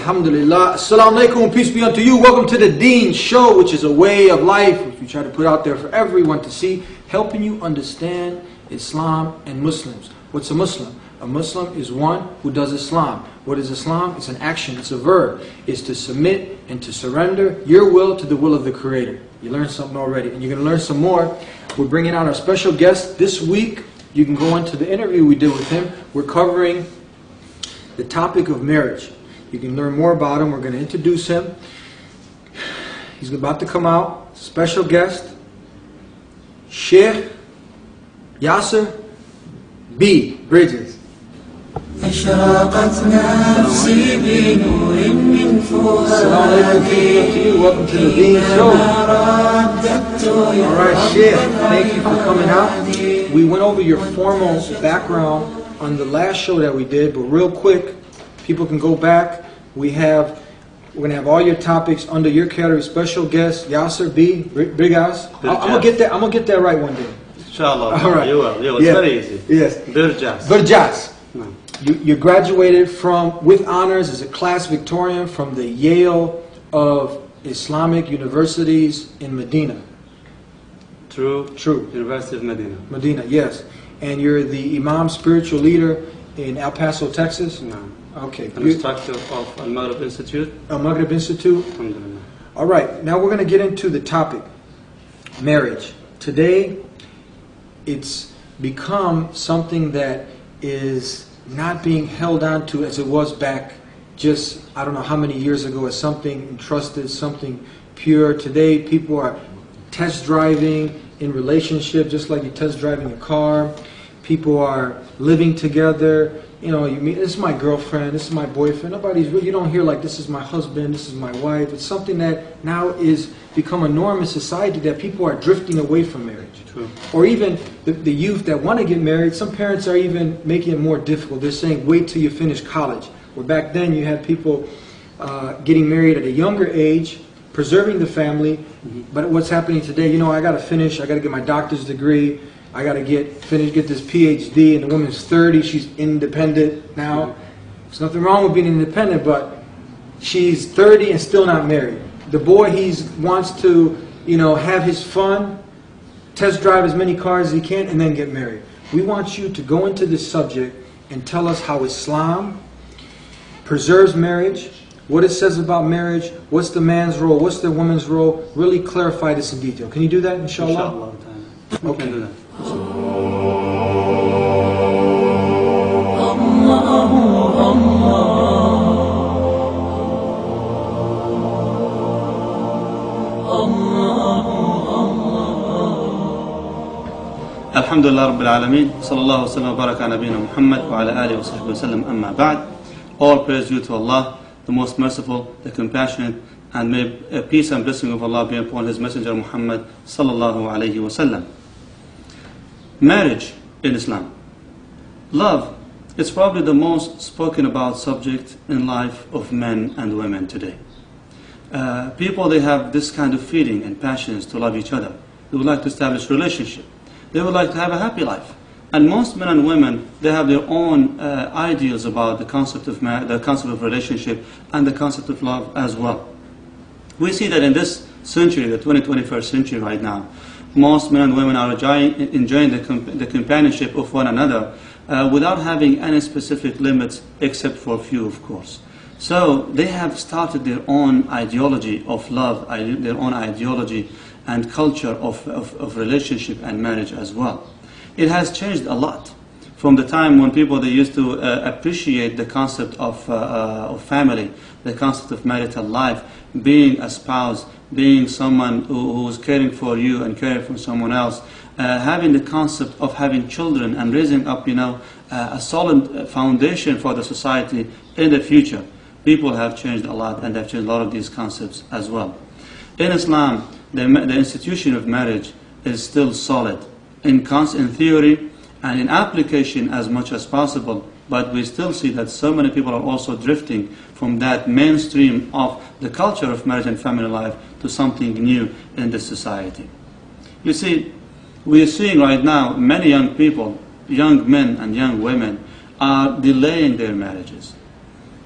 Alhamdulillah. Assalamu alaikum, peace be unto you. Welcome to the Deen Show, which is a way of life which we try to put out there for everyone to see, helping you understand Islam and Muslims. What's a Muslim? A Muslim is one who does Islam. What is Islam? It's an action, it's a verb. It's to submit and to surrender your will to the will of the Creator. You learned something already, and you're going to learn some more. We're bringing out our special guest this week. You can go into the interview we did with him. We're covering the topic of marriage. You can learn more about him. We're going to introduce him. He's about to come out. Special guest, Sheikh Yasser B. Bridges. أشرقت نفسي بنور من فؤادي. Welcome to the Deen Show. Alright, Sheikh, thank you for coming out. We went over your formal background on the last show that we did, but real quick, people can go back. We're going to have all your topics under your category. Special guest, Yasser B. Bridges. I'm going to get that right one day. Inshallah. All right. You will. It's very easy. Yes. Bridges. No. You graduated with honors as a class Victorian from the Yale of Islamic Universities in Medina. True. University of Medina. Medina, yes. And you're the Imam spiritual leader in El Paso, Texas? No. Okay. I'm instructor of Al-Maghrib Institute. Al-Maghrib Institute? Alhamdulillah. All right. Now we're going to get into the topic, marriage. Today, it's become something that is not being held on to as it was back just, I don't know how many years ago, as something entrusted, something pure. Today, people are test driving in relationship, just like you're test driving a car. People are living together. You know, you mean, this is my girlfriend, this is my boyfriend. You don't hear like, this is my husband, this is my wife. It's something that now is become a norm in society, that people are drifting away from marriage. True. Or even the youth that want to get married, some parents are even making it more difficult. They're saying, wait till you finish college. Where back then you had people getting married at a younger age, preserving the family. Mm-hmm. But what's happening today, you know, I got to finish, I got to get my doctor's degree, I got to get this PhD, and the woman's 30, she's independent now. Mm-hmm. There's nothing wrong with being independent, but she's 30 and still not married. The boy, he wants to, you know, have his fun, test drive as many cars as he can, and then get married. We want you to go into this subject and tell us how Islam preserves marriage, what it says about marriage, what's the man's role, what's the woman's role. Really clarify this in detail. Can you do that, inshallah? Inshallah. We can do that. Alhamdulillah Rabbil Alameen. Sallallahu sallam wa baraka nabina Muhammad wa ala alihi wa sahbihi wa sallam amma ba'd. All praise due to Allah, the most merciful, the compassionate, and may peace and blessing of Allah be upon His Messenger Muhammad sallallahu alayhi wa sallam. Marriage in Islam. Love is probably the most spoken about subject in life of men and women today. People, they have this kind of feeling and passions to love each other. They would like to establish relationship. They would like to have a happy life. And most men and women, they have their own ideals about the concept of relationship and the concept of love as well. We see that in this century, the 21st century right now, most men and women are enjoying the companionship of one another without having any specific limits, except for a few, of course. So they have started their own ideology of love, their own ideology and culture of relationship and marriage as well. It has changed a lot from the time when people, they used to appreciate the concept of family, the concept of marital life, being a spouse, being someone who's caring for you and caring for someone else, having the concept of having children and raising up, you know, a solid foundation for the society in the future. People have changed a lot, and they've changed a lot of these concepts as well. In Islam, the institution of marriage is still solid in theory and in application as much as possible, but we still see that so many people are also drifting from that mainstream of the culture of marriage and family life to something new in this society. You see, we are seeing right now many young people, young men and young women, are delaying their marriages.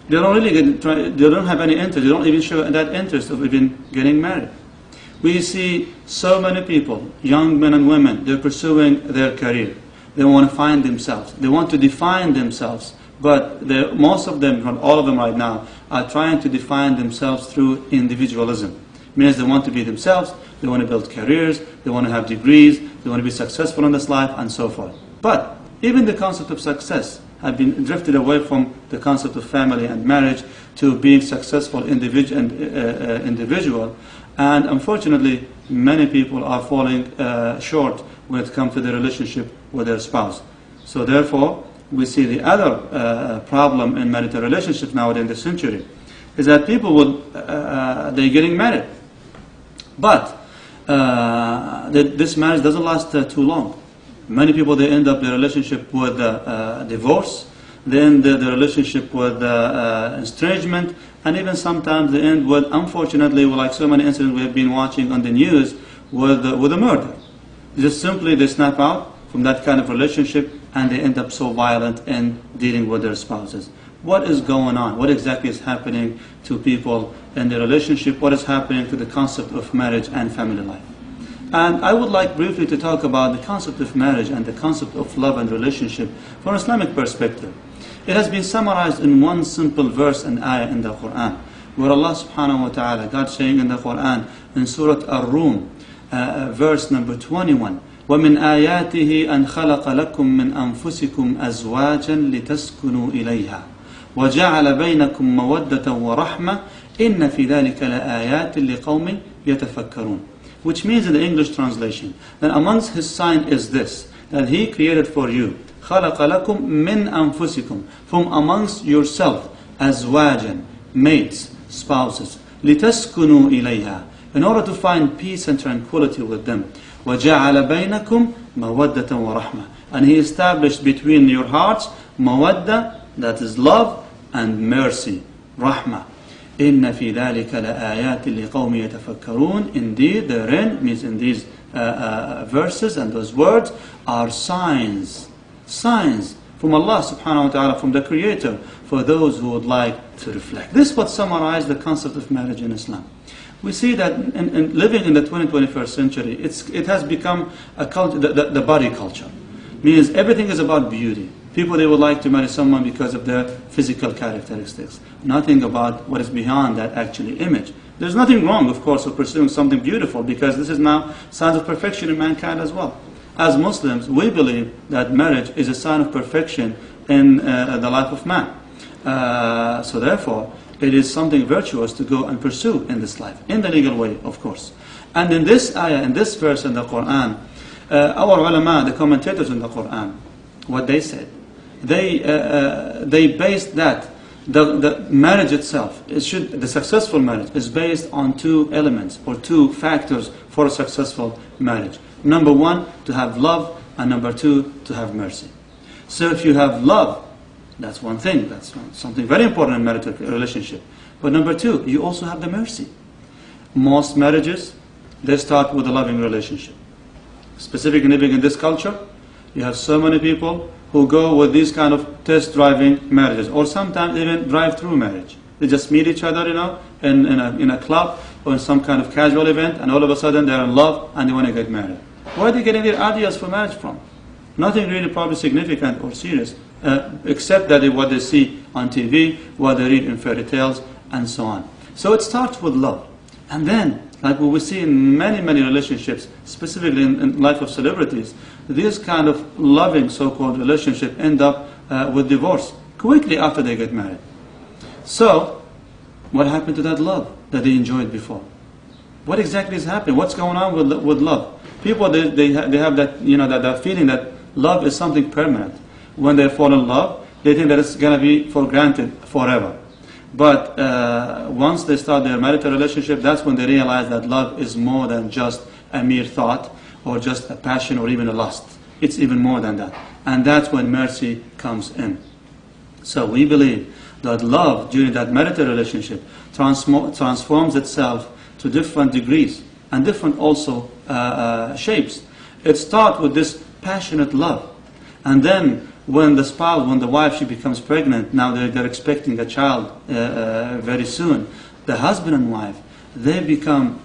They don't really they don't have any interest. They don't even show that interest of even getting married. We see so many people, young men and women, they're pursuing their career. They want to find themselves. They want to define themselves. But most of them, not all of them right now, are trying to define themselves through individualism. It means they want to be themselves, they want to build careers, they want to have degrees, they want to be successful in this life, and so forth. But even the concept of success have been drifted away from the concept of family and marriage to being successful individual. And unfortunately, many people are falling short when it comes to their relationship with their spouse. So therefore, we see the other problem in marital relationships nowadays in this century is that people they're getting married, but this marriage doesn't last too long. Many people, they end up their relationship with divorce, they end their relationship with estrangement, and even sometimes they end with, unfortunately, like so many incidents we have been watching on the news, with a murder. Just simply they snap out from that kind of relationship and they end up so violent in dealing with their spouses. What is going on? What exactly is happening to people in their relationship? What is happening to the concept of marriage and family life? And I would like briefly to talk about the concept of marriage and the concept of love and relationship from an Islamic perspective. It has been summarized in one simple verse and ayah in the Quran, where Allah subhanahu wa ta'ala, God saying in the Quran, in Surah Ar-Rum, verse number 21, وَمِنْ آيَاتِهِ أَنْ خَلَقَ لَكُم مِّنْ أَنفُسِكُمْ أَزْوَاجًا لِتَسْكُنُوا إِلَيْهَا وَجَعَلَ بَيْنَكُم مَّوَدَّةً وَرَحْمَةً إِنَّ فِي ذَلِكَ لَآيَاتٍ لِقَوْمٍ يَتَفَكَّرُونَ. Which means in the English translation, that amongst His sign is this, that He created for you, خَلَقَ لَكُم مِّنْ أَنفُسِكُمْ, from amongst yourself, أَزْوَاجًا, mates, spouses, لِتَسْكُنُوا إِلَيْهَا, in order to find peace and tranquility with them. وَجَعَلَ بَيْنَكُمْ مَوَدَّةً وَرَحْمَةً, and He established between your hearts mawadda, that is love, and mercy, rahmah. إِنَّ فِي ذَلِكَ لَآيَاتٍ لِقَوْمٍ يَتَفَكَّرُونَ. Indeed, therein, means in these verses and those words, are signs from Allah subhanahu wa ta'ala, from the Creator, for those who would like to reflect. This is what summarizes the concept of marriage in Islam. We see that in living in the 21st century, it has become a culture, the body culture. Means everything is about beauty. People, they would like to marry someone because of their physical characteristics. Nothing about what is beyond that actually image. There's nothing wrong, of course, of pursuing something beautiful, because this is now signs of perfection in mankind as well. As Muslims, we believe that marriage is a sign of perfection in the life of man. So therefore, it is something virtuous to go and pursue in this life, in the legal way, of course. And in this ayah, in this verse in the Quran, our ulama, the commentators in the Quran, what they said, they based that the marriage itself, the successful marriage is based on two elements or two factors for a successful marriage. Number one, to have love, and number two, to have mercy. So if you have love, that's one thing, that's something very important in marital relationship. But number two, you also have the mercy. Most marriages, they start with a loving relationship. Specifically living in this culture, you have so many people who go with these kind of test driving marriages, or sometimes even drive-through marriage. They just meet each other, in a club or in some kind of casual event, and all of a sudden they're in love and they want to get married. Where are they getting their ideas for marriage from? Nothing really probably significant or serious, except that what they see on TV, what they read in fairy tales, and so on. So it starts with love. And then, like what we see in many, many relationships, specifically in life of celebrities, these kind of loving so-called relationships end up with divorce quickly after they get married. So, what happened to that love that they enjoyed before? What exactly is happening? What's going on with love? People, they have that, that feeling that love is something permanent. When they fall in love, they think that it's going to be for granted forever. But once they start their marital relationship, that's when they realize that love is more than just a mere thought, or just a passion, or even a lust. It's even more than that. And that's when mercy comes in. So we believe that love during that marital relationship transforms itself to different degrees and different also shapes. It starts with this passionate love. And then when the spouse, when the wife, she becomes pregnant, now they're expecting a child very soon, the husband and wife, they become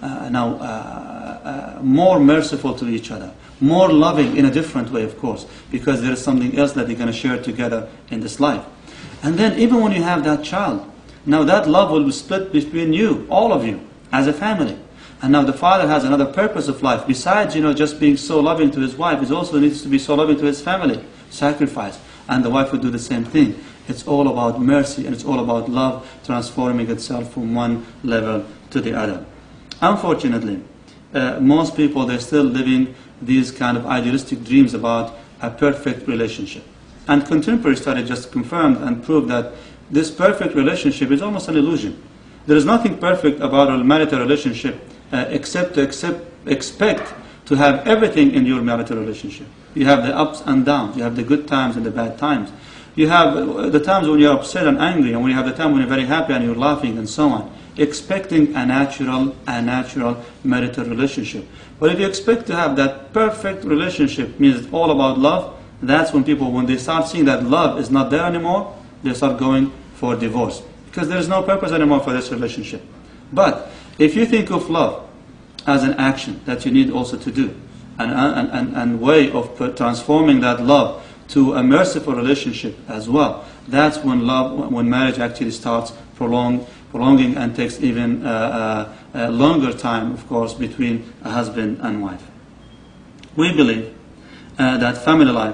more merciful to each other, more loving in a different way, of course, because there is something else that they're going to share together in this life. And then even when you have that child, now that love will be split between you, all of you, as a family. And now the father has another purpose of life. Besides, just being so loving to his wife, he also needs to be so loving to his family. Sacrifice. And the wife would do the same thing. It's all about mercy and it's all about love transforming itself from one level to the other. Unfortunately, most people, they're still living these kind of idealistic dreams about a perfect relationship. And contemporary study just confirmed and proved that this perfect relationship is almost an illusion. There is nothing perfect about a marital relationship except to expect to have everything in your marital relationship. You have the ups and downs. You have the good times and the bad times. You have the times when you're upset and angry, and when you have the time when you're very happy and you're laughing and so on. Expecting a natural marital relationship. But if you expect to have that perfect relationship, means it's all about love, that's when people, when they start seeing that love is not there anymore, they start going for divorce. Because there is no purpose anymore for this relationship. But if you think of love as an action that you need also to do, and way of transforming that love to a merciful relationship as well, that's when when marriage actually starts prolonging and takes even a longer time, of course, between a husband and wife. We believe that family life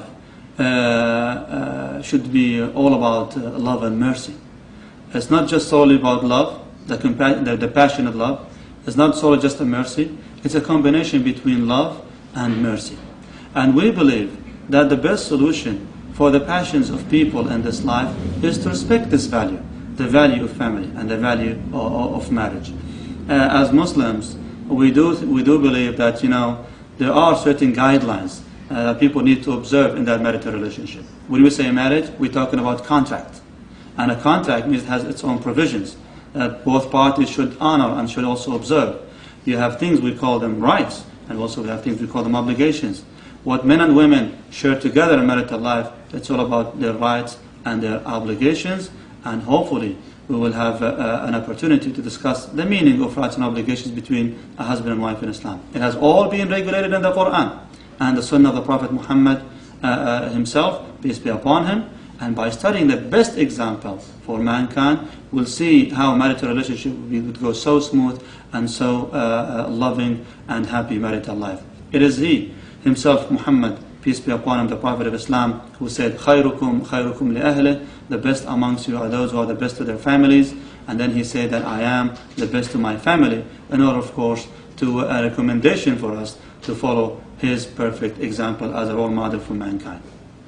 should be all about love and mercy. It's not just solely about love, the passionate love. It's not solely just a mercy. It's a combination between love and mercy. And we believe that the best solution for the passions of people in this life is to respect this value, the value of family and the value of marriage. As Muslims, we do believe that there are certain guidelines that people need to observe in that marital relationship. When we say marriage, we're talking about contract. And a contract means it has its own provisions that both parties should honor and should also observe. You have things we call them rights, and also we have things we call them obligations. What men and women share together in marital life, it's all about their rights and their obligations, and hopefully we will have an opportunity to discuss the meaning of rights and obligations between a husband and wife in Islam. It has all been regulated in the Quran and the Sunnah of the Prophet Muhammad himself, peace be upon him. And by studying the best example for mankind, we'll see how marital relationship would go so smooth and so loving and happy marital life. It is he himself, Muhammad, peace be upon him, the Prophet of Islam, who said, "Khayrukum khayrukum li ahli," the best amongst you are those who are the best to their families. And then he said that I am the best to my family, in order, of course, to a recommendation for us to follow his perfect example as a role model for mankind.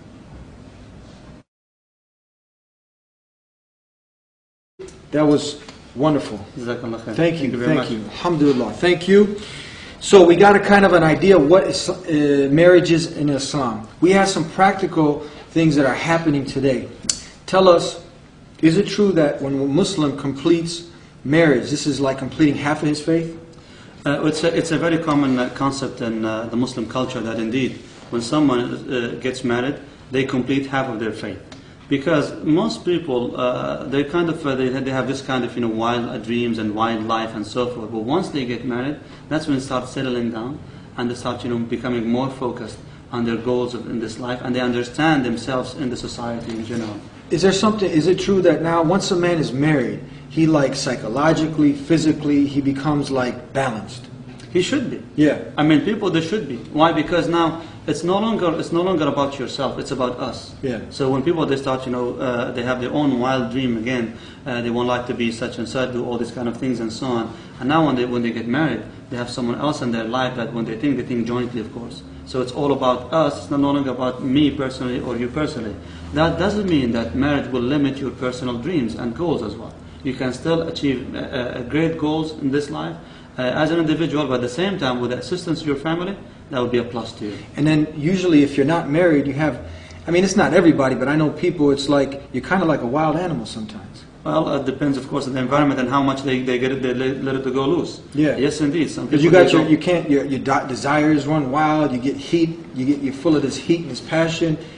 That was wonderful. Thank you very much. Alhamdulillah. Thank you. So we got a kind of an idea what marriage is in Islam. We have some practical things that are happening today. Tell us, is it true that when a Muslim completes marriage, this is like completing half of his faith? It's a very common concept in the Muslim culture that indeed, when someone gets married, they complete half of their faith. Because most people, they have this kind of wild dreams and wild life and so forth. But once they get married, that's when they start settling down and they start becoming more focused on their goals in this life, and they understand themselves in the society in general. Is it true that now once a man is married, he psychologically, physically, he becomes balanced? He should be. Yeah. I mean, people, they should be. Why? Because now it's no longer about yourself. It's about us. Yeah. So when people, they start, they have their own wild dream again. They won't like to be such and such, do all these kind of things and so on. And now when they get married, they have someone else in their life that when they think jointly, of course. So it's all about us. It's no longer about me personally or you personally. That doesn't mean that marriage will limit your personal dreams and goals as well. You can still achieve great goals in this life as an individual, but at the same time, with the assistance of your family, that would be a plus to you. And then usually if you're not married, you have, it's not everybody, but I know people, it's you're kind of like a wild animal sometimes. Well, it depends, of course, on the environment and how much they let it to go loose. Yeah. Yes, indeed. Some people, because your desires run wild. You get heat. You're full of this heat and this passion,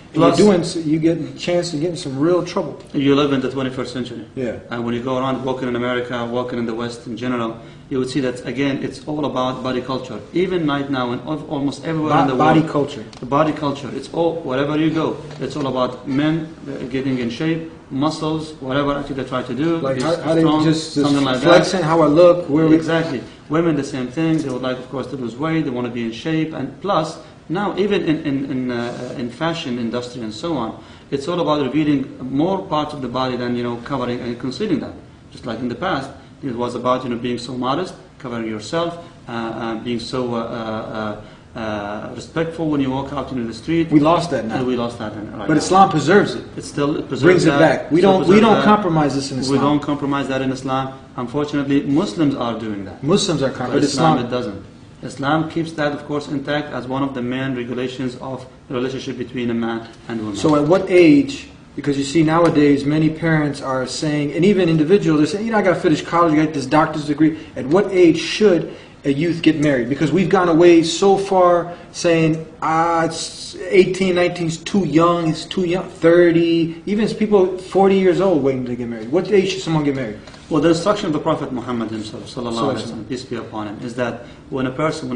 And you get a chance to get in some real trouble. You live in the 21st century. Yeah. And when you go around walking in America, walking in the West in general, you would see that, again, it's all about body culture. Even right now, in almost everywhere in the world. Body culture. The body culture. It's all, wherever you go, it's all about men getting in shape, muscles, whatever actually they try to do. Like how strong, they just something like flexing, that. how I look, where we... Exactly. Women, the same thing. They would like, of course, to lose weight. They want to be in shape. And plus, now, even in fashion industry and so on, it's all about revealing more parts of the body than, covering and concealing them. Just like in the past, it was about, being so modest, covering yourself, being so respectful when you walk out into the street. We lost that now. And we lost that right But now. Islam preserves it. It still preserves Brings it that. back. We Still don't preserves that. compromise this in Islam. We don't compromise that in Islam. Unfortunately, Muslims are doing that. Muslims are But compromising. Islam, it doesn't. Islam keeps that, of course, intact as one of the main regulations of the relationship between a man and woman. So at what age, because you see nowadays many parents are saying, and even individuals, they're saying, I got to finish college, I got this doctor's degree. At what age should a youth get married? Because we've gone away so far saying, it's 18, 19 is too young, 30, even people 40 years old waiting to get married. What age should someone get married? Well, the instruction of the Prophet Muhammad himself, sallallahu alaihi wasallam, peace be upon him, is that when a person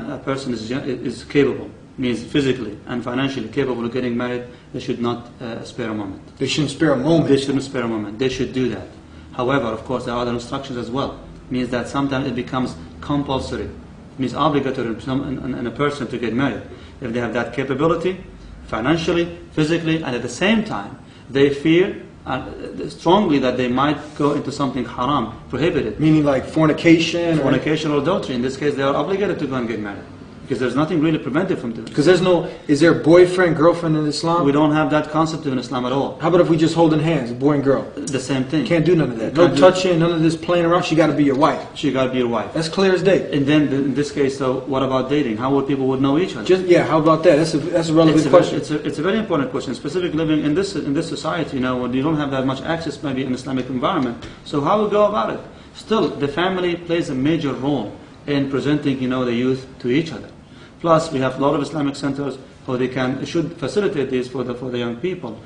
is capable, means physically and financially capable of getting married, they should not spare a moment. They shouldn't spare a moment. They shouldn't spare a moment. They should do that. However, of course, there are other instructions as well. Means that sometimes it becomes compulsory. It means obligatory in a person to get married. If they have that capability, financially, physically, and at the same time, they fear strongly that they might go into something haram, prohibited. Meaning like fornication? Fornication or adultery. In this case, they are obligated to go and get married. Because there's nothing really preventive from doing it. Because is there boyfriend, girlfriend in Islam? We don't have that concept in Islam at all. How about if we just holding hands, boy and girl? The same thing. Can't do none of that. No touching, none of this playing around. She got to be your wife. She got to be your wife. That's clear as day. And then in this case, so what about dating? How would people would know each other? How about that? That's a relevant question. It's a very important question. Specifically living in this society, when you don't have that much access, maybe in Islamic environment. So how we go about it? Still, the family plays a major role in presenting, the youth to each other. Plus, we have a lot of Islamic centers where should facilitate this for the young people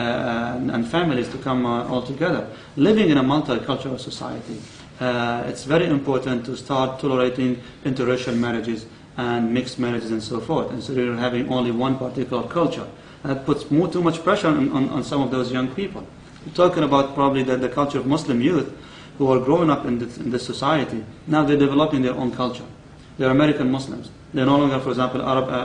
and families to come all together. Living in a multicultural society, it's very important to start tolerating interracial marriages and mixed marriages and so forth. Instead of having only one particular culture, that puts too much pressure on some of those young people. We're talking about probably the culture of Muslim youth who are growing up in this society. Now they're developing their own culture. They're American Muslims. They're no longer, for example,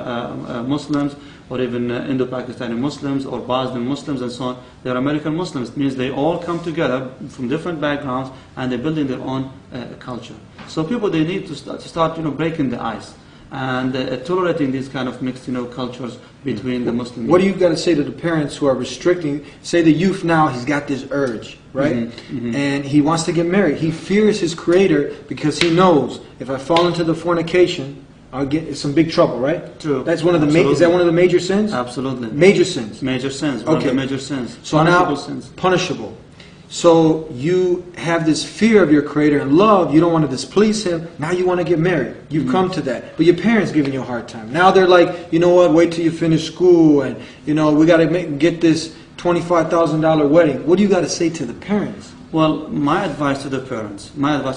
Arab Muslims or even Indo-Pakistani Muslims or Bosnian Muslims and so on. They're American Muslims. It means they all come together from different backgrounds and they're building their own culture. So people, they need to start breaking the ice and tolerating these kind of mixed cultures between the Muslims. What do you got to say to the parents who are restricting? Say the youth now, he's got this urge, right? And he wants to get married. He fears his creator because he knows if I fall into the fornication, I'll get some big trouble, right? True. That's one of the is that one of the major sins? Absolutely. Major sins. Major sins. One of the major sins. So punishable now, sins. Punishable. So you have this fear of your creator and love. You don't want to displease him. Now you want to get married. You've come to that. But your parents giving you a hard time. Now they're like, you know what? Wait till you finish school, and we got to get this $25,000 wedding. What do you got to say to the parents? Well, my advice to the parents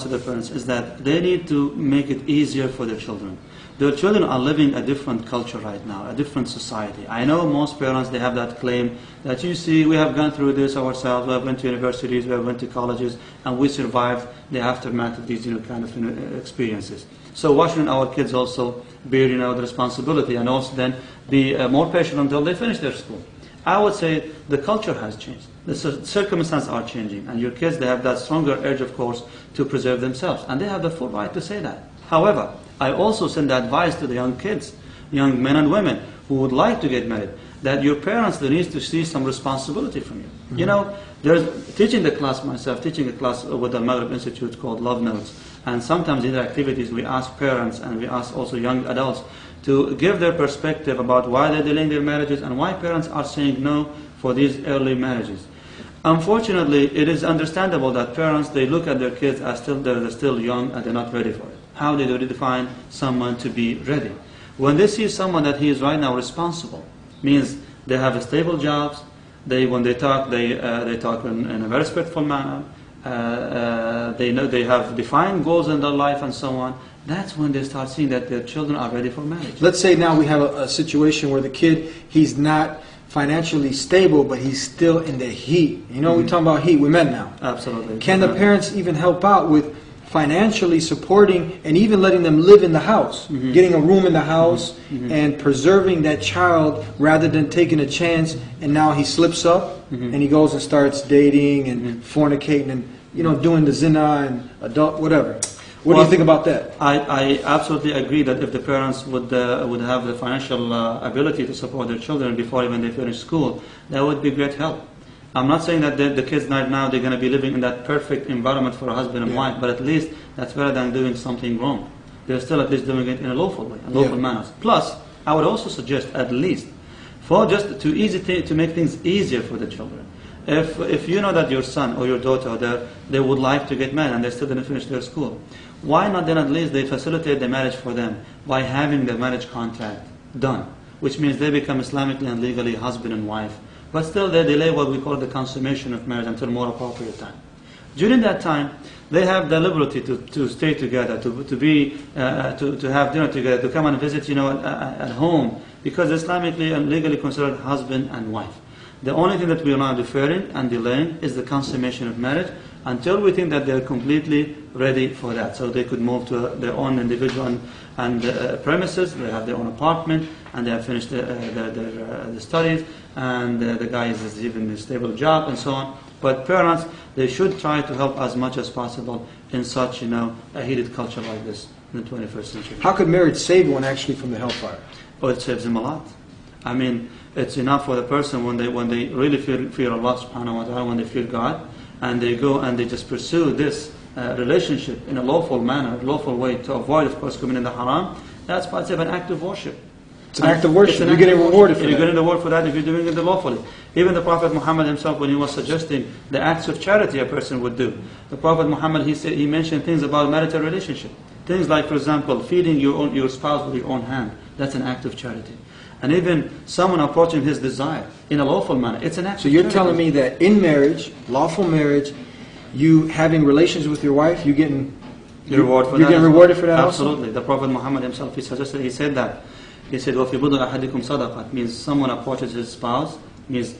is that they need to make it easier for their children. Their children are living a different culture right now, a different society. I know most parents, they have that claim that you see, we have gone through this ourselves, we have went to universities, we have went to colleges, and we survived the aftermath of these kind of experiences. So why shouldn't our kids also bear the responsibility and also then be more patient until they finish their school? I would say the culture has changed. The circumstances are changing, and your kids, they have that stronger urge, of course, to preserve themselves, and they have the full right to say that. However, I also send advice to the young kids, young men and women who would like to get married, that your parents, they need to see some responsibility from you. There's teaching a class with the Maghrib Institute called Love Notes, and sometimes in the activities we ask parents and we ask also young adults to give their perspective about why they're delaying their marriages and why parents are saying no for these early marriages. Unfortunately, it is understandable that parents, they look at their kids as they're still young and they're not ready for it. How do they define someone to be ready? When they see someone that he is right now responsible, means They have stable jobs. When they talk, they talk in a very respectful manner. They know they have defined goals in their life and so on. That's when they start seeing that their children are ready for marriage. Let's say now we have a situation where the kid, he's not financially stable, but he's still in the heat. You know, we're talking about heat. We're men now. Absolutely. Can the parents even help out with financially supporting and even letting them live in the house, getting a room in the house and preserving that child rather than taking a chance and now he slips up and he goes and starts dating and fornicating and, you know, doing the zina and adult, whatever. What do you think about that? I absolutely agree that if the parents would have the financial ability to support their children before even they finish school, that would be great help. I'm not saying that the kids right now, they're going to be living in that perfect environment for a husband and wife, but at least that's better than doing something wrong. They're still at least doing it in a lawful way, in lawful manners. Plus, I would also suggest at least, for just to make things easier for the children, if you know that your son or your daughter, they would like to get married and they still didn't finish their school, why not then at least they facilitate the marriage for them by having the marriage contract done, which means they become Islamically and legally husband and wife. But still they delay what we call the consummation of marriage until more appropriate time. During that time, they have the liberty to stay together, to have dinner together, to come and visit, you know, at home, because Islamically and legally considered husband and wife. The only thing that we are now deferring and delaying is the consummation of marriage until we think that they're completely ready for that. So they could move to their own individual and premises, they have their own apartment, and they have finished their studies, and the guy is even in a stable job and so on. But parents, they should try to help as much as possible in such, you know, a heated culture like this in the 21st century. How could marriage save one actually from the hellfire? Oh, it saves them a lot. I mean, it's enough for the person when they really fear Allah subhanahu wa ta'ala, when they fear God, and they go and they just pursue this relationship in a lawful manner, lawful way, to avoid, of course, committing the haram. That's part of an act of worship. It's an act of worship. You're getting rewarded for that. You're getting the reward for that if you're doing it lawfully. Even the Prophet Muhammad himself, when he was suggesting the acts of charity a person would do, the Prophet Muhammad, he mentioned things about marital relationship. Things like, for example, feeding your spouse with your own hand. That's an act of charity. And even someone approaching his desire in a lawful manner, it's an act of charity. So you're telling me that in marriage, lawful marriage, you having relations with your wife, you're getting rewarded for that. Absolutely. The Prophet Muhammad himself, he said that. He said, وَفِي بُضْعِ أَحَدِكُمْ صَدَقَةً, means someone approaches his spouse, means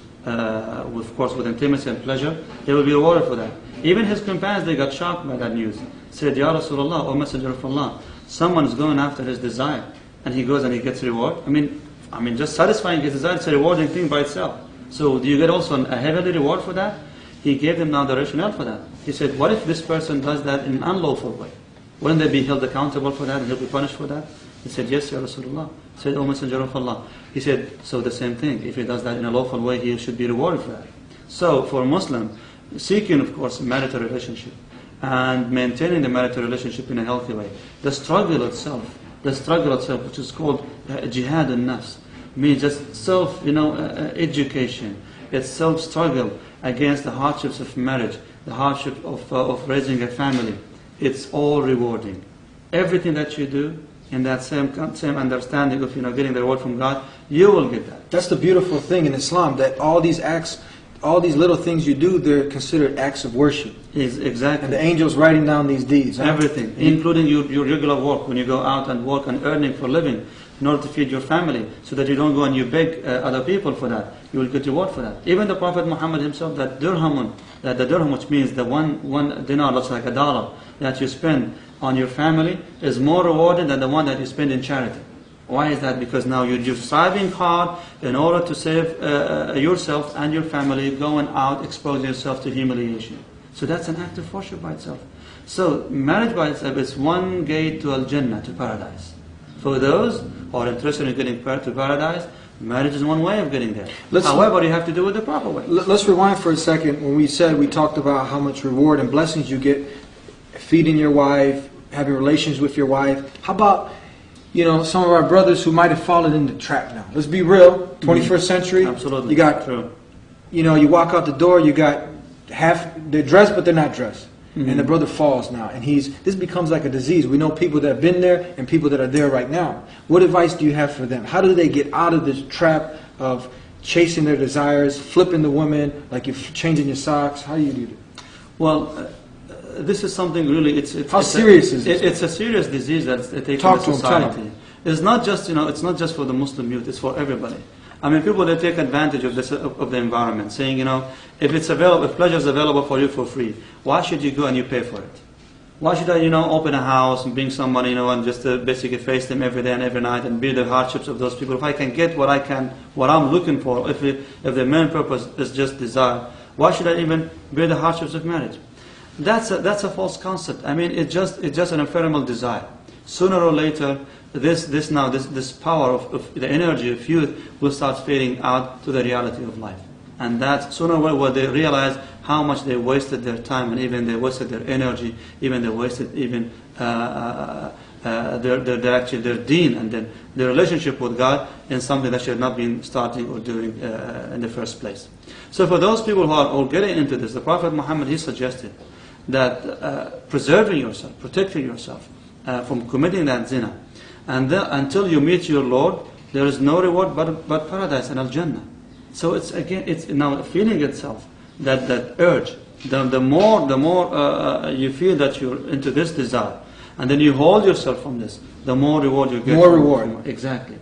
of course with intimacy and pleasure, they will be rewarded for that. Even his companions, they got shocked by that news. Said, Ya Rasulullah, O Messenger of Allah, someone is going after his desire, and he goes and he gets reward. I mean, just satisfying his desire is a rewarding thing by itself. So do you get also a heavenly reward for that? He gave them now the rationale for that. He said, what if this person does that in an unlawful way? Wouldn't they be held accountable for that and he'll be punished for that? He said, yes, Ya Rasulullah. He said, O Messenger of Allah. He said, so the same thing. If he does that in a lawful way, he should be rewarded for that. So for a Muslim, seeking, of course, a marital relationship and maintaining the marital relationship in a healthy way, the struggle itself, which is called jihad al-nafs, means just self-education. It's self-struggle against the hardships of marriage, the hardship of raising a family. It's all rewarding. Everything that you do in that same understanding of getting the reward from God, you will get that. That's the beautiful thing in Islam, that all these acts, all these little things you do, they're considered acts of worship. Exactly. And the angels writing down these deeds. Huh? Everything, including your regular work, when you go out and work and earning for a living in order to feed your family, so that you don't go and you beg other people for that. You will get reward for that. Even the Prophet Muhammad himself, the dirham, which means the one dinar, looks like $1, that you spend on your family, is more rewarding than the one that you spend in charity. Why is that? Because now you're striving hard in order to save yourself and your family, going out, exposing yourself to humiliation. So that's an act of worship by itself. So marriage by itself is one gate to Al-Jannah, to paradise. For those who are interested in getting to paradise, marriage is one way of getting there. However, you have to do it the proper way. Let's rewind for a second. When we talked about how much reward and blessings you get feeding your wife, having relations with your wife. How about some of our brothers who might have fallen in the trap now? Let's be real. 21st century. Absolutely. You got, true. You walk out the door, you got they're dressed, but they're not dressed. Mm-hmm. And the brother falls now. And this becomes like a disease. We know people that have been there and people that are there right now. What advice do you have for them? How do they get out of this trap of chasing their desires, flipping the woman, like you're changing your socks? How do you do that? Well, this is something really. How serious is this? It's a serious disease that's taking Talk the to 'em, tell 'em. society. It's not just it's not just for the Muslim youth. It's for everybody. I mean, people they take advantage of this of the environment, saying if it's available, if pleasure is available for you for free, why should you go and you pay for it? Why should I open a house and bring somebody and just basically face them every day and every night and bear the hardships of those people? If I can get what I'm looking for, if the main purpose is just desire, why should I even bear the hardships of marriage? That's a false concept. I mean, it's just an ephemeral desire. Sooner or later, this power of the energy of youth will start fading out to the reality of life. And that sooner or later they realize how much they wasted their time and even they wasted their energy, even they wasted their deen and then their relationship with God in something that should have not been starting or doing in the first place. So for those people who are all getting into this, the Prophet Muhammad, he suggested that preserving yourself, protecting yourself from committing that zina, and until you meet your Lord, there is no reward but paradise and al-Jannah. So it's now feeling itself, that urge. The more you feel that you're into this desire, and then you hold yourself from this, the more reward you get. More reward. Exactly.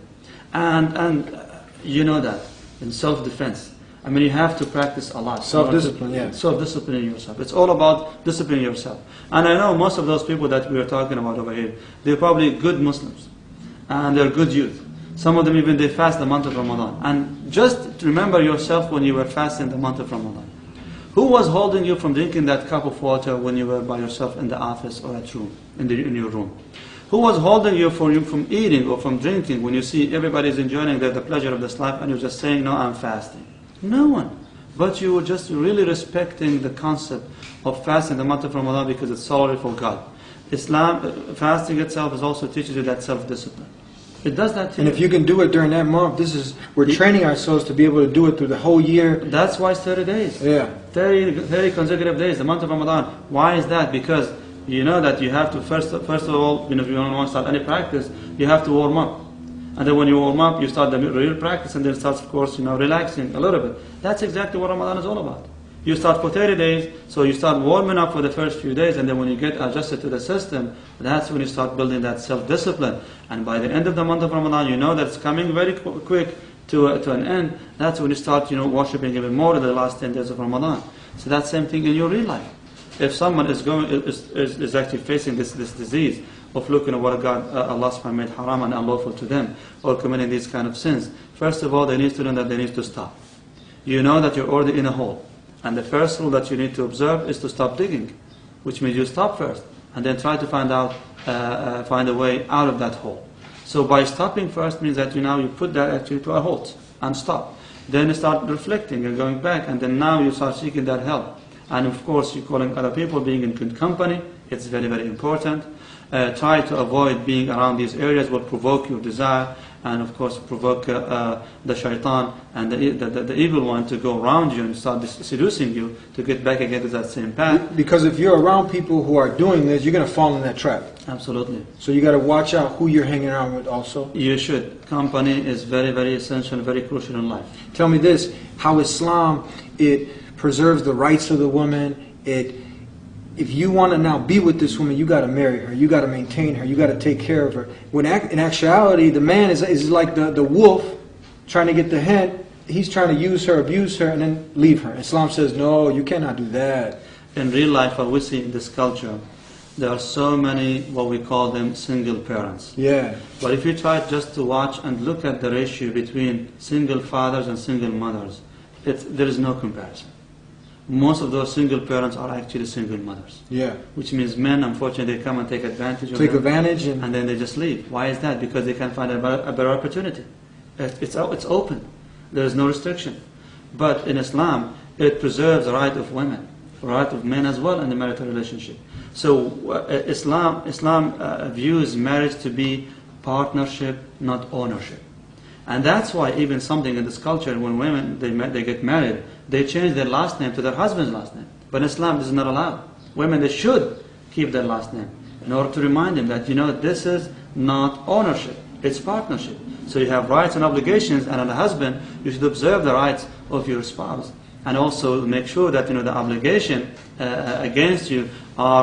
And you know that in self-defense. I mean, you have to practice a lot. Self-discipline, yeah. Self-disciplining yourself. It's all about disciplining yourself. And I know most of those people that we are talking about over here, they're probably good Muslims. And they're good youth. Some of them even, they fast the month of Ramadan. And just remember yourself when you were fasting the month of Ramadan. Who was holding you from drinking that cup of water when you were by yourself in the office or at home, in your room? Who was holding you from eating or from drinking when you see everybody's enjoying the pleasure of this life and you're just saying, no, I'm fasting? No one. But you were just really respecting the concept of fasting the month of Ramadan because it's solely for God. Islam, fasting itself is also teaches you that self-discipline. It does that to you. And if you can do it during that month, we're training ourselves to be able to do it through the whole year. That's why it's 30 days. Yeah. 30 consecutive days, the month of Ramadan. Why is that? Because you know that you have to, first of all, if you don't want to start any practice, you have to warm up. And then when you warm up, you start the real practice, and then it starts, of course, relaxing a little bit. That's exactly what Ramadan is all about. You start for 30 days, so you start warming up for the first few days, and then when you get adjusted to the system, that's when you start building that self-discipline. And by the end of the month of Ramadan, you know that it's coming very quick to an end. That's when you start, worshipping even more in the last 10 days of Ramadan. So that's the same thing in your real life. If someone is actually facing this disease of looking at what Allah subhanahu wa ta'ala made haram and unlawful to them, or committing these kind of sins, first of all, they need to know that they need to stop. You know that you're already in a hole. And the first rule that you need to observe is to stop digging, which means you stop first, and then try to find a way out of that hole. So by stopping first means that you put that actually to a halt and stop. Then you start reflecting and going back, and then now you start seeking that help. And of course, you're calling other people, being in good company. It's very, very important. Try to avoid being around these areas will provoke your desire, and of course provoke the shaitan and the evil one to go around you and start seducing you to get back again to that same path. Because if you're around people who are doing this, you're going to fall in that trap. Absolutely. So you got to watch out who you're hanging around with also. You should. Company is very, very essential, very crucial in life. Tell me this, how Islam, it preserves the rights of the woman. If you want to now be with this woman, you got to marry her. You got to maintain her. You got to take care of her. When in actuality, the man is like the wolf trying to get the hen. He's trying to use her, abuse her, and then leave her. Islam says, no, you cannot do that. In real life, what we see in this culture, there are so many, what we call them, single parents. Yeah. But if you try just to watch and look at the ratio between single fathers and single mothers, there is no comparison. Most of those single parents are actually single mothers. Yeah. Which means men, unfortunately, they come and take advantage of Take them, advantage and then they just leave. Why is that? Because they can find a better opportunity. It's open. There is no restriction. But in Islam, it preserves the right of women, the right of men as well in the marital relationship. So Islam views marriage to be partnership, not ownership. And that's why even something in this culture, when women they get married, they change their last name to their husband's last name. But Islam does not allow. Women, they should keep their last name in order to remind them that, this is not ownership. It's partnership. So you have rights and obligations, and as a husband, you should observe the rights of your spouse, and also make sure that the obligation against you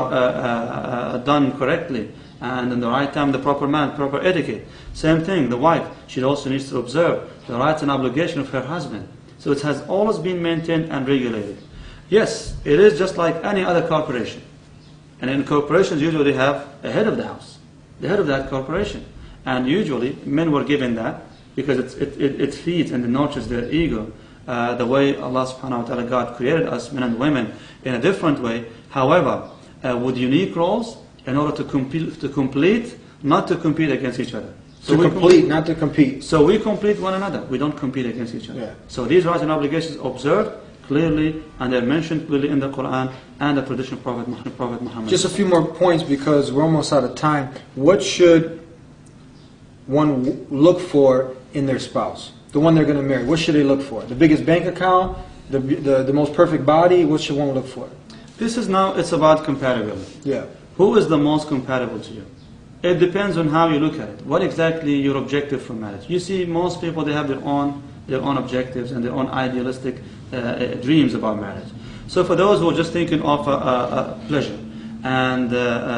are done correctly, and in the right time, the proper man, proper etiquette. Same thing, the wife, she also needs to observe the rights and obligation of her husband. So it has always been maintained and regulated. Yes, it is just like any other corporation. And in corporations usually have a head of the house, the head of that corporation. And usually men were given that because it feeds and nurtures their ego. The way Allah subhanahu wa ta'ala, God created us, men and women, in a different way. However, with unique roles in order to complete, not to compete against each other. So to complete, not to compete. So we complete one another. We don't compete against each other. Yeah. So these rights and obligations observed clearly, and they're mentioned clearly in the Quran and the tradition of Prophet Muhammad. Just a few more points because we're almost out of time. What should one look for in their spouse? The one they're going to marry. What should they look for? The biggest bank account? The most perfect body? What should one look for? This is now, it's about compatibility. Yeah. Who is the most compatible to you? It depends on how you look at it. What exactly your objective for marriage? You see, most people, they have their own objectives and their own idealistic dreams about marriage. So for those who are just thinking of pleasure and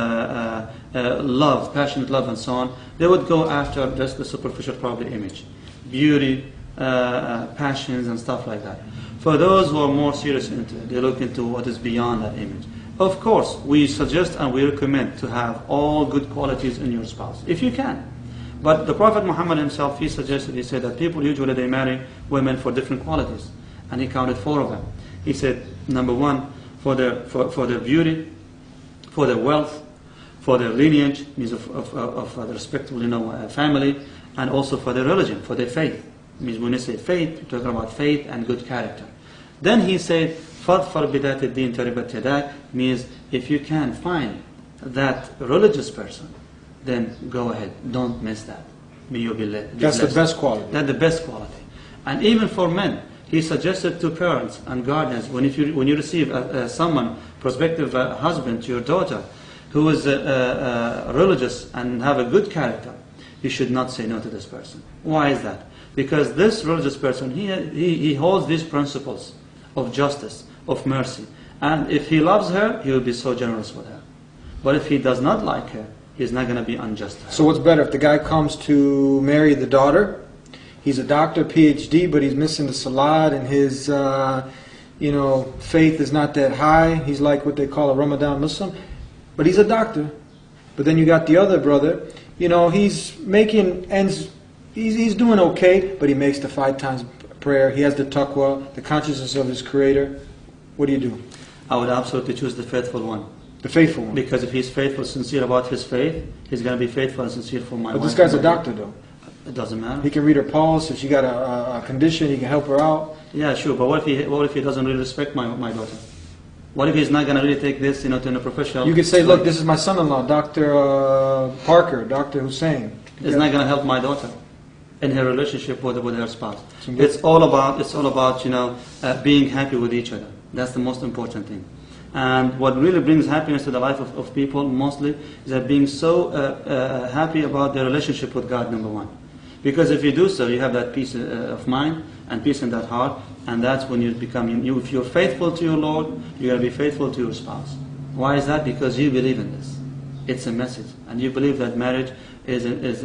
love, passionate love and so on, they would go after just the superficial probably image. Beauty, passions and stuff like that. For those who are more serious into it, they look into what is beyond that image. Of course, we suggest and we recommend to have all good qualities in your spouse, if you can. But the Prophet Muhammad himself, he suggested, he said that people usually they marry women for different qualities. And he counted 4 of them. He said, number 1, for their beauty, for their wealth, for their lineage, means of the respectable family, and also for their religion, for their faith. Means when you say faith, you're talking about faith and good character. Then he said, فَاظْفَرْ بِذَاتِ الدِّينِ تَرِبَتْ يَدَاكَ, means if you can find that religious person, then go ahead, don't miss that. May you be blessed. That's the best quality. That's the best quality. And even for men, he suggested to parents and guardians, when you receive someone, prospective husband to your daughter, who is religious and have a good character, you should not say no to this person. Why is that? Because this religious person, he holds these principles of justice, of mercy. And if he loves her, he will be so generous with her. But if he does not like her, he's not going to be unjust to her. So what's better, if the guy comes to marry the daughter, he's a doctor, PhD, but he's missing the salat and his faith is not that high. He's like what they call a Ramadan Muslim, but he's a doctor. But then you got the other brother, he's making ends, he's doing okay, but he makes the 5 times prayer. He has the taqwa, the consciousness of his creator. What do you do? I would absolutely choose the faithful one. The faithful one. Because if he's faithful, sincere about his faith, he's going to be faithful and sincere for my wife. But this guy's a doctor though. It doesn't matter. He can read her pulse. If she got a condition, he can help her out. Yeah, sure. But what if he doesn't really respect my daughter? What if he's not going to really take this, to a professional? You could say, look, this is my son-in-law, Dr. Parker, Dr. Hussein. It's not going to help my daughter in her relationship with her spouse. It's all about being happy with each other. That's the most important thing. And what really brings happiness to the life of people mostly is that being so happy about their relationship with God, number 1. Because if you do so, you have that peace of mind and peace in that heart, and that's when you become, if you're faithful to your Lord, you're going to be faithful to your spouse. Why is that? Because you believe in this. It's a message, and you believe that marriage is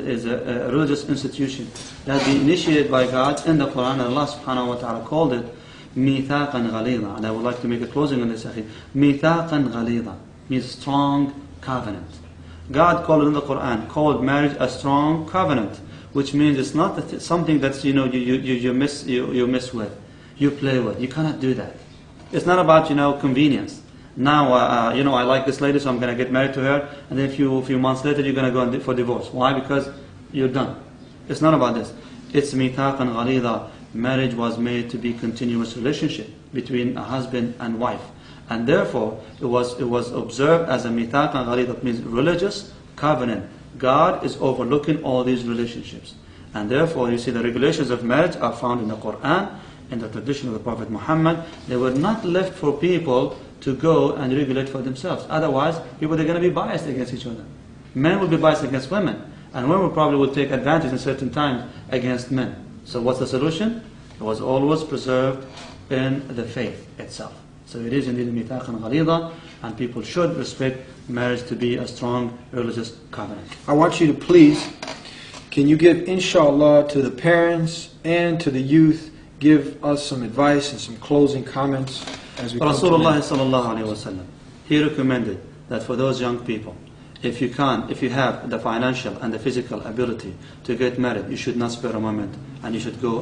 a religious institution that be initiated by God in the Quran, and Allah subhanahu wa ta'ala called it مِيثَاقًا غَلِيظًا. And I would like to make a closing on this. مِيثَاقًا غَلِيظًا means strong covenant. God called it in the Quran, called marriage a strong covenant, which means it's not something that you mess with, you play with. You cannot do that. It's not about convenience. Now I like this lady, so I'm going to get married to her, and then a few months later you're going to go for divorce. Why? Because you're done. It's not about this. It's mithaqan ghalidha. Marriage was made to be continuous relationship between a husband and wife, and therefore it was observed as a mithaqan ghalidha. That means religious covenant. God is overlooking all these relationships, and therefore you see the regulations of marriage are found in the Quran, in the tradition of the Prophet Muhammad. They were not left for people to go and regulate for themselves. Otherwise, people are going to be biased against each other. Men will be biased against women, And women probably will take advantage in certain times against men. So what's the solution? It was always preserved in the faith itself. So it is indeed mithaqan ghalidha, and people should respect marriage to be a strong religious covenant. I want you to please, can you give inshallah to the parents and to the youth, give us some advice and some closing comments as we come to Rasulullah sallallahu alaihi wasallam, he recommended that for those young people, if you have the financial and the physical ability to get married, you should not spare a moment, and you should go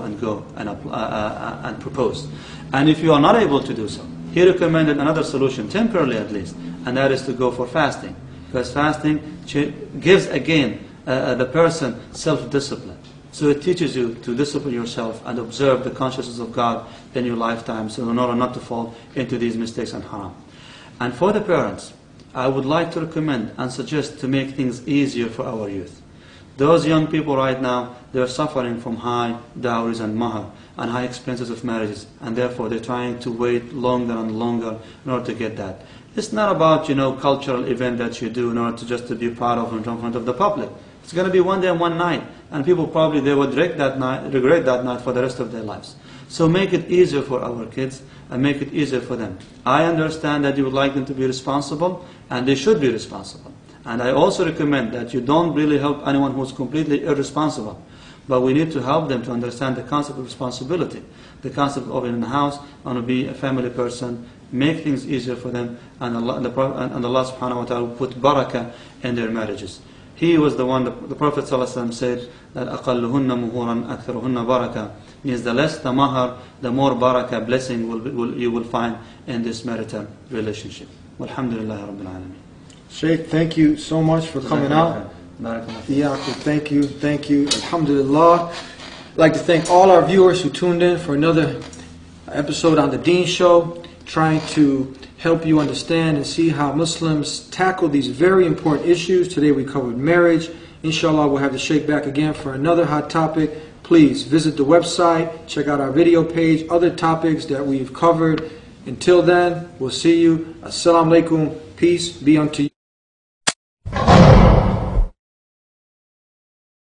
and propose. And if you are not able to do so, he recommended another solution, temporarily at least, and that is to go for fasting. Because fasting gives again the person self-discipline. So it teaches you to discipline yourself and observe the consciousness of God in your lifetime, so in order not to fall into these mistakes and haram. And for the parents, I would like to recommend and suggest to make things easier for our youth. Those young people right now, they're suffering from high dowries and mahar and high expenses of marriages, and therefore they're trying to wait longer and longer in order to get that. It's not about, cultural event that you do in order to just to be proud of in front of the public. It's going to be one day and one night, and people probably they would regret that night for the rest of their lives. So make it easier for our kids and make it easier for them. I understand that you would like them to be responsible, and they should be responsible. And I also recommend that you don't really help anyone who's completely irresponsible. But we need to help them to understand the concept of responsibility, the concept of in the house, and to be a family person, make things easier for them, and Allah subhanahu wa ta'ala put barakah in their marriages. He was the one, the Prophet ﷺ said that أَقَلُّهُنَّ مُهُورًا أَكْثَرُهُنَّ barakah, means the less the mahar, the more barakah, blessing you will find in this marital relationship. Walhamdulillahi Rabbil Alameen. Shaykh, thank you so much for coming out. Thank you. Alhamdulillah. I'd like to thank all our viewers who tuned in for another episode on the Deen Show, trying to help you understand and see how Muslims tackle these very important issues. Today we covered marriage. Inshallah, we'll have the Shaykh back again for another hot topic. Please visit the website, check out our video page, other topics that we've covered. Until then, we'll see you. Assalamu alaikum. Peace be unto you.